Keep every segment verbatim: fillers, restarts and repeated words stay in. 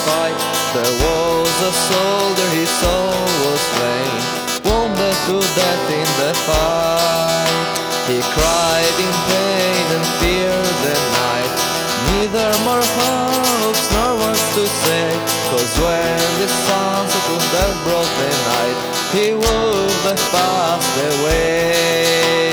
fight. There was a soldier, his soul was slain, wounded to death in the fight. He cried in pain and feared the night, neither more hopes nor words to say, 'cause when the sunset was that brought the night, he would have passed away.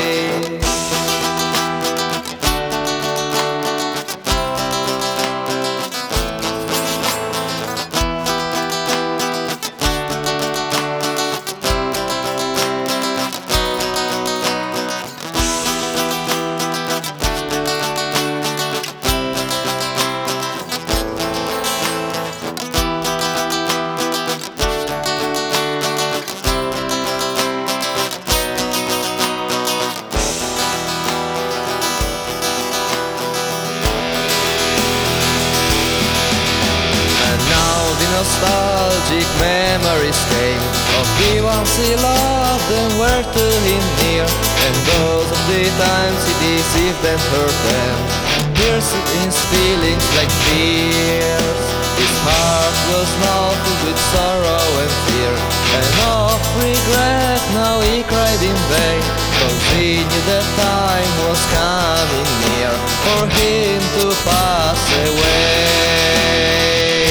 Nostalgic memories came of the ones he loved and were to him near, and those of the times he deceived and hurt them, pierced his feelings like spears. His heart was now filled with sorrow and fear, and of regret now he cried in vain, 'cause he knew that time was coming near for him to pass away.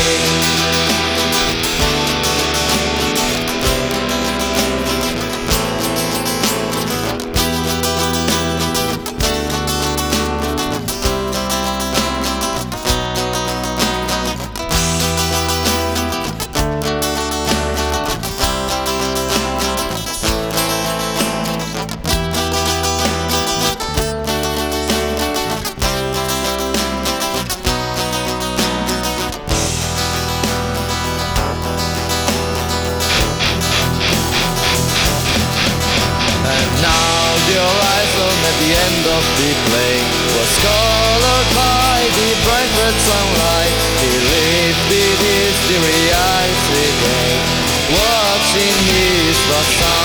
The horizon at the end of the plane was colored by the bright red sunlight. He lifted his teary eyes again, watching his lost son.